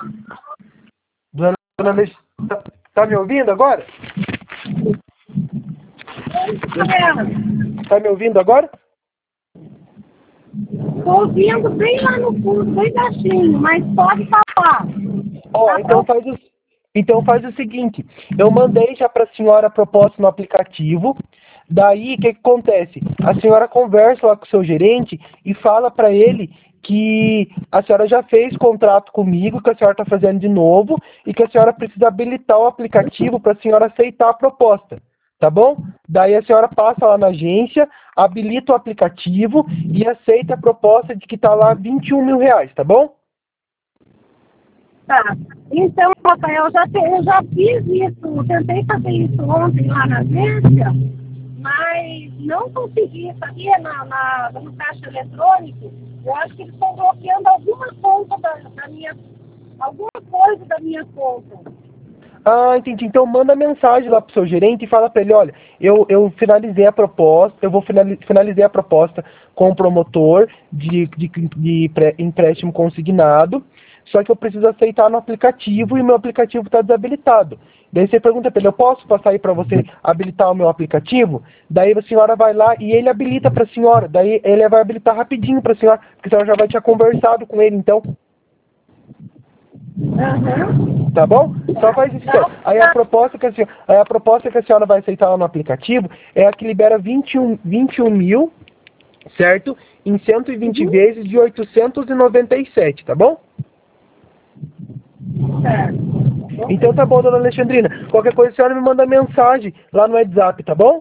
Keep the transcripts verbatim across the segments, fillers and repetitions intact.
Dona Alexandrina, tá, tá me ouvindo agora? Tá me ouvindo agora? Tô ouvindo bem lá no fundo, bem baixinho, mas pode falar. Ó, Tá então bom? faz o, então faz o seguinte, eu mandei já para a senhora a proposta no aplicativo, daí o que, que acontece? A senhora conversa lá com o seu gerente e fala para ele que a senhora já fez contrato comigo, que a senhora está fazendo de novo e que a senhora precisa habilitar o aplicativo para a senhora aceitar a proposta, tá bom? Daí a senhora passa lá na agência, habilita o aplicativo e aceita a proposta de que está lá vinte e um mil reais, tá bom? Tá. Então, Rafael, eu já, te, eu já fiz isso, tentei fazer isso ontem lá na agência, mas não consegui, sabia, na, na, no caixa eletrônico. Eu acho que eles estão bloqueando alguma conta da, da minha, alguma coisa da minha conta. Ah, entendi. Então manda mensagem lá pro seu gerente e fala para ele, olha, eu, eu finalizei a proposta, eu vou finali finalizei a proposta com o promotor de, de, de pré, empréstimo consignado, só que eu preciso aceitar no aplicativo e meu aplicativo está desabilitado. Daí você pergunta para ele, eu posso passar aí para você habilitar o meu aplicativo? Daí a senhora vai lá e ele habilita para a senhora. Daí ele vai habilitar rapidinho para a senhora, porque a senhora já vai ter conversado com ele, então. Uhum. Tá bom? Só faz isso. Então. Aí a proposta que a senhora, aí a proposta que a senhora vai aceitar lá no aplicativo é a que libera vinte e um, vinte e um mil, certo? Em cento e vinte Uhum. vezes de oitocentos e noventa e sete, tá bom? Certo. Então tá bom, dona Alexandrina. Qualquer coisa a senhora me manda mensagem lá no WhatsApp, tá bom?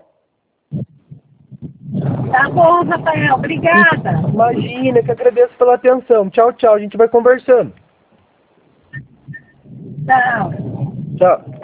Tá bom, Rafael. Obrigada. Imagina, que agradeço pela atenção. Tchau, tchau. A gente vai conversando. Tchau. Tchau.